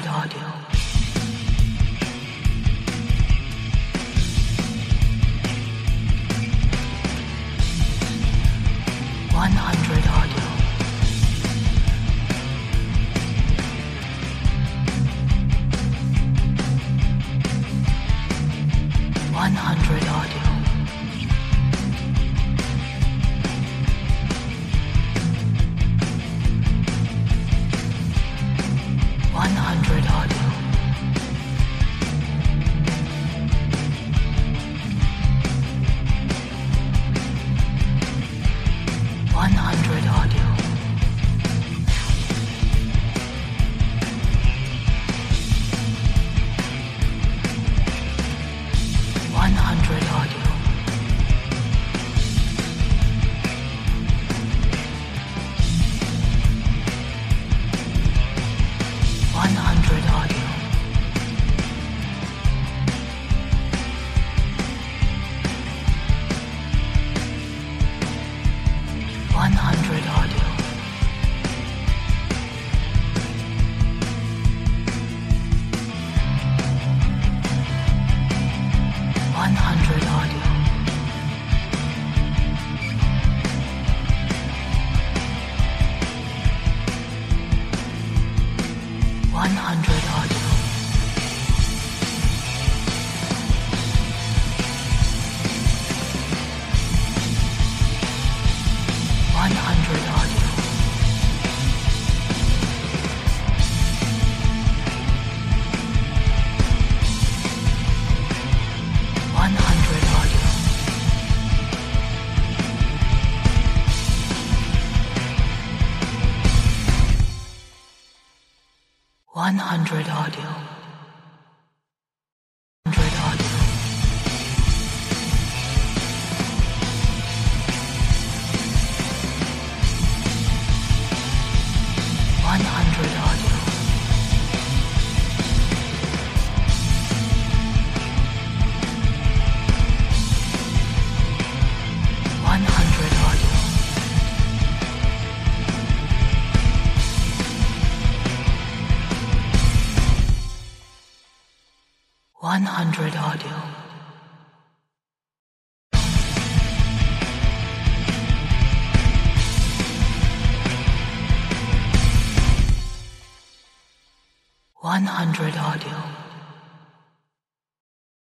100 audio. 100 audio. 100 audio. 100 audio. 100 audio. 100 audio. 100 audio. 100 audio. 100 audio. 100 audio. 100 audio. 100 audio. 100 audio. 100 audio. 100 audio. 100 audio. 100 audio. 100 audio.